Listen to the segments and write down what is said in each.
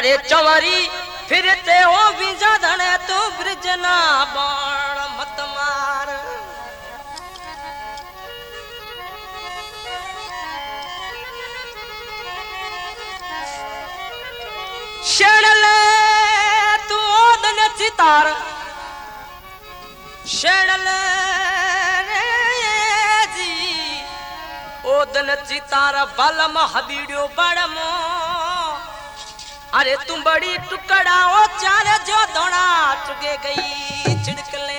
अरे चवरी फिरते हो बीजा धने तू ब्रिजना बाण मत मार। शेड़ले तू ओदन चितार शेड़ले जी ओदन चितार बलम हबीड़ो बड़मो। अरे तुम बड़ी टुकड़ा ओ चार जो दोना चुके गई छिड़कले।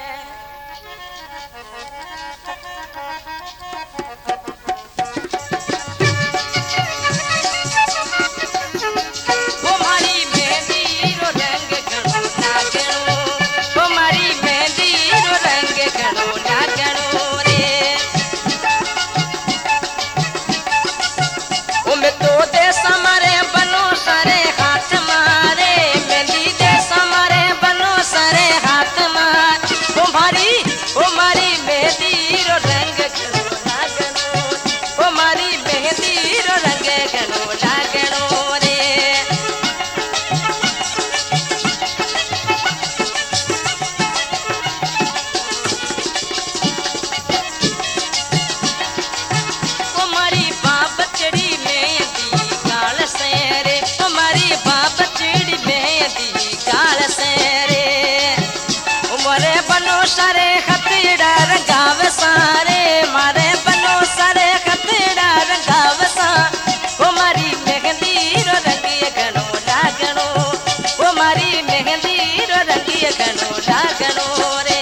सारे खतड़ा रंगाव सारे मारे बनो सारे खतड़ा रंगाव सा। वो मारी मेहंदी रो रंगी गनो लागनो वो मारी मेहंदी रो रंगी गनो लागनो रे।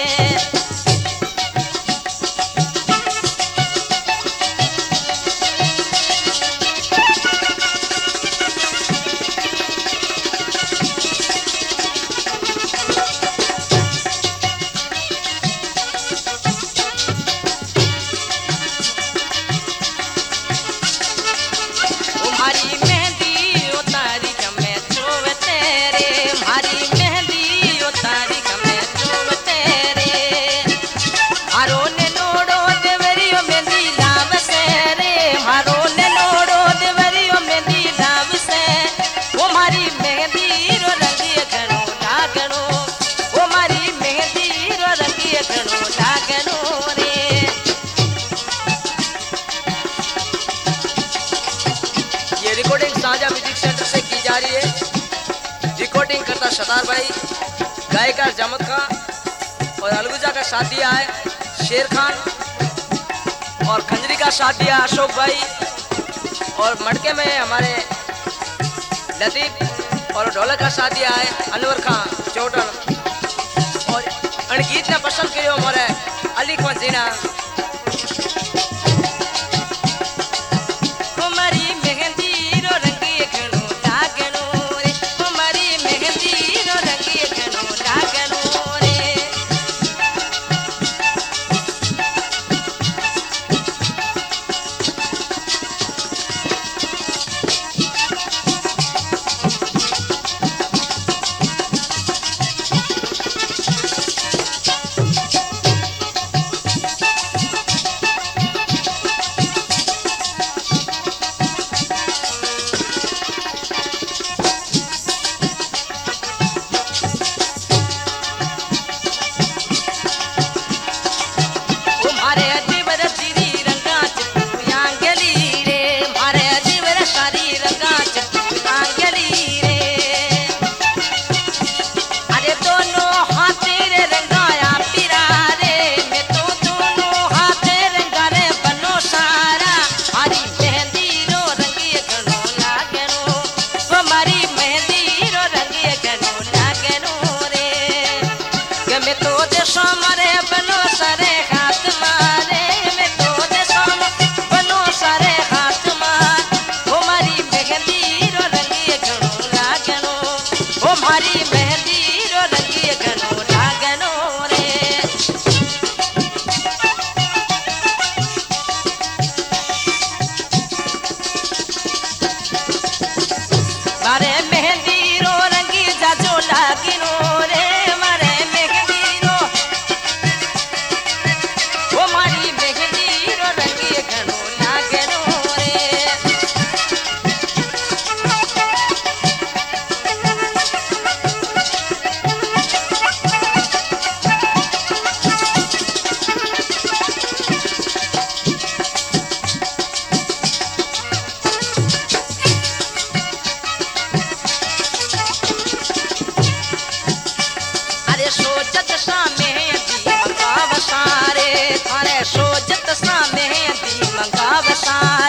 रिकॉर्डिंग करता शतार भाई, गायकार जमक का और अलगुजा का साथ दिया है शेर खान और खंजरी का साथ दिया अशोक भाई और मटके में हमारे लतीफ और ढोलक का साथ दिया है अनवर खान चौटन और अणगीत ने पसंद करियो हमारे अली खान जीना। सोजत सामे दी मंगाव सारे थाने सोजत सामे दी मंगाव सारे